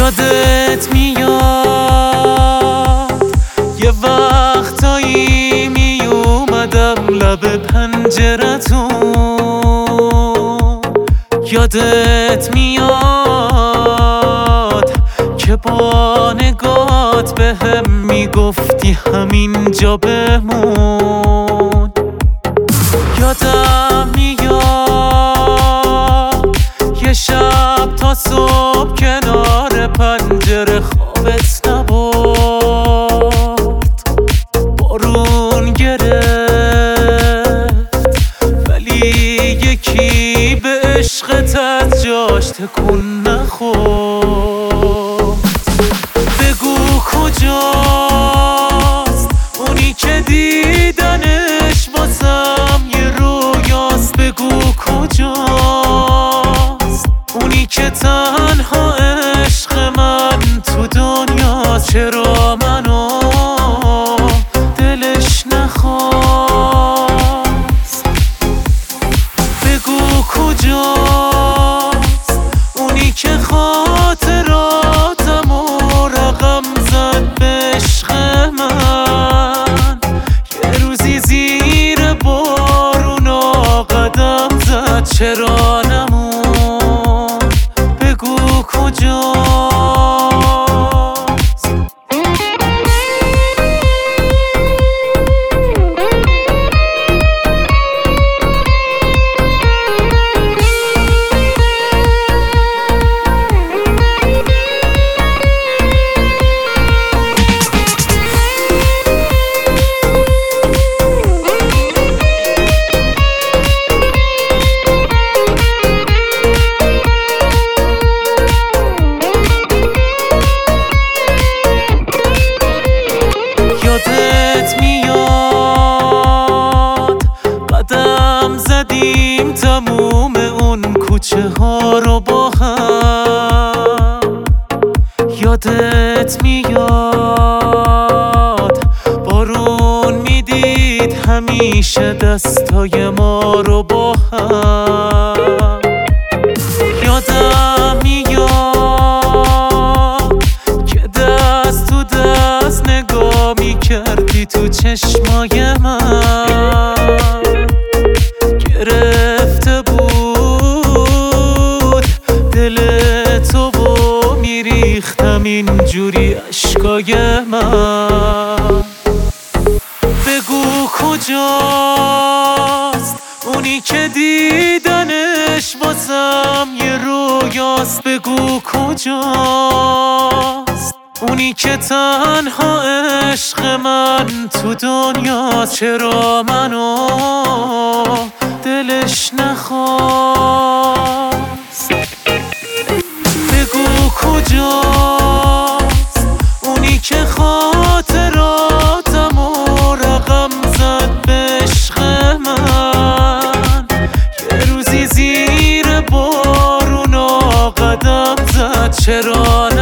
یادت میاد یه وقتایی می اومدم لب پنجرتون. یادت میاد که با نگات بهم میگفتی همینجا بمون. یادم میاد یه شب تا صبح کنار پنجره خوابت نبرد. بارون گرفت ولی یکی به عشقت از جاش تکون نخورد. بگو کجاست اونی که دیدنش واسم یه رویاست. بگو کجاست اونی که تنها عشق من تو دنیاست. چرا منو دلش نخواست. بگو کجاست اونی که خاطراتمو رقم زد به عشق من. یه روزی زیر بارونا قدم زد چرا نمون. بگو کجاست. یادت میاد قدم زدیم تموم اون کوچه ها رو با هم. یادت میاد بارون میدید همیشه دستای ما رو با هم. یادم میاد که دست تو دست نگاه میکردی تو چشمای من. گرفته بود دل تو و میریختم اینجوری اشکای من. بگو کجاست اونی که دیدنش واسم یه رویاست. بگو کجاست اونی که تنها عشق من تو دنیاست. چرا منو دلش نخواست. بگو کجاست اونی که خاطراتمو رقم زد به عشق من. یه روزی زیر بارونا قدم زد چرا